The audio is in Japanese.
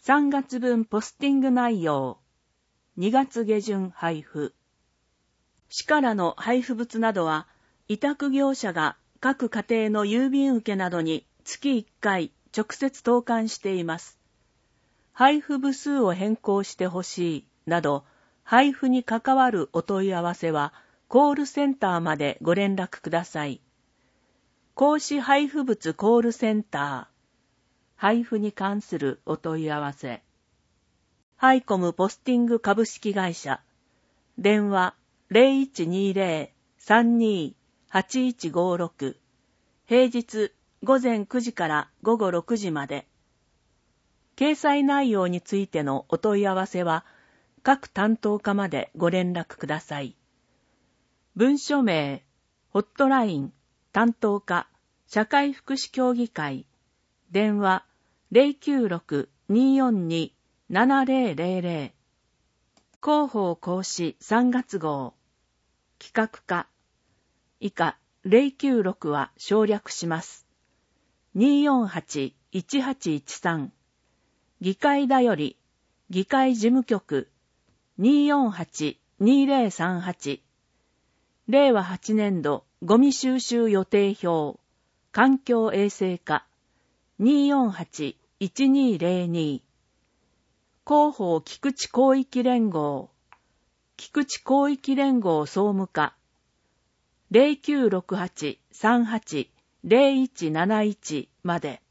3月分ポスティング内容。2月下旬配布。市からの配布物などは、委託業者が各家庭の郵便受けなどに月1回直接投函しています。配布部数を変更してほしいなど、配布に関わるお問い合わせは、コールセンターまでご連絡ください。公私配布物コールセンター。配布に関するお問い合わせ。ハイコムポスティング株式会社。電話0120-32-8156。平日午前9時から午後6時まで。掲載内容についてのお問い合わせは、各担当課までご連絡ください。文書名、ホットライン、担当課、社会福祉協議会。電話096-242-7000。広報講師3月号。企画課。以下096は省略します。248-1813。議会だより、議会事務局。248-2038。令和8年度ゴミ収集予定表。環境衛生課。248-1202。広報菊池広域連合。菊池広域連合総務課。0968-38-0171まで。